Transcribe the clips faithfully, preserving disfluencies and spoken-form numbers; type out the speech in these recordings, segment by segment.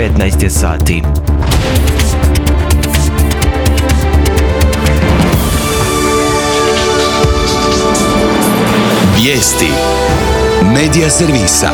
petnaest je sati. Vijesti Medija servisa.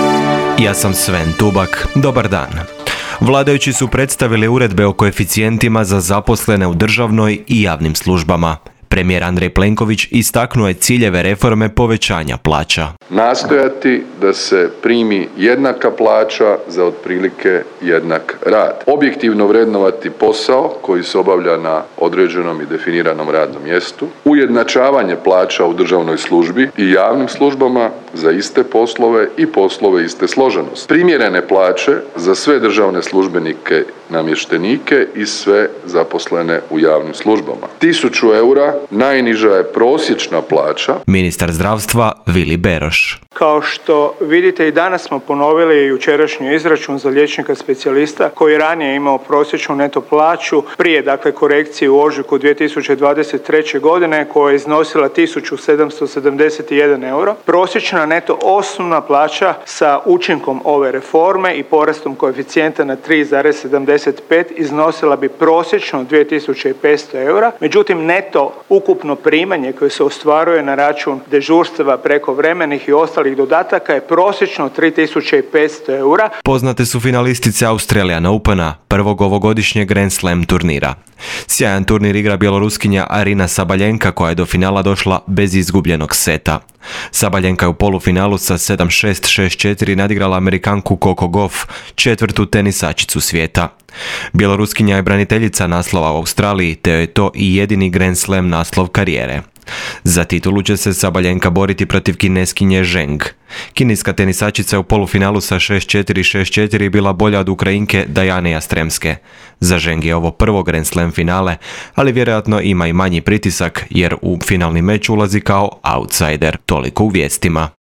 Ja sam Sven Tubak. Dobar dan. Vladajući su predstavili uredbe o koeficijentima za zaposlene u državnoj i javnim službama. Premijer Andrej Plenković istaknuo je ciljeve reforme povećanja plaća. Nastojati da se primi jednaka plaća za otprilike jednak rad. Objektivno vrednovati posao koji se obavlja na određenom i definiranom radnom mjestu. Ujednačavanje plaća u državnoj službi i javnim službama za iste poslove i poslove iste složenosti. Primjerene plaće za sve državne službenike, namještenike i sve zaposlene u javnim službama. Tisuću eura najniža je prosječna plaća. Ministar zdravstva Vili Beroš. Kao što vidite, i danas smo ponovili jučerašnji izračun za liječnika specijalista koji je ranije imao prosječnu neto plaću prije dakle korekcije u ožujku dvije tisuće dvadeset treće godine koja je iznosila tisuću sedamsto sedamdeset jedan euro. Prosječna neto osnovna plaća sa učinkom ove reforme i porastom koeficijenta na tri zarez sedamdeset pet iznosila bi prosječno dvije tisuće petsto eura. Međutim, neto ukupno primanje koje se ostvaruje na račun dežurstava, prekovremenih i ostalih dodataka je prosječno tri tisuće petsto eura. Poznate su finalistice Australian Opena, prvog ovogodišnjeg Grand Slam turnira. Sjajan turnir igra bjeloruskinja Arina Sabaljenka koja je do finala došla bez izgubljenog seta. Sabaljenka je u polufinalu sa sedam šest šest četiri nadigrala Amerikanku Coco Gauff, četvrtu tenisačicu svijeta. Bjeloruskinja je braniteljica naslova u Australiji, te je to i jedini Grand Slam naslov karijere. Za titulu će se Sabaljenka boriti protiv Kineskinje Zheng. Kineska tenisačica u polufinalu sa šest četiri šest četiri bila bolja od Ukrajinke Dajane Jastremske. Za Zheng je ovo prvo Grand Slam finale, ali vjerojatno ima i manji pritisak jer u finalni meč ulazi kao outsider. Toliko u vijestima.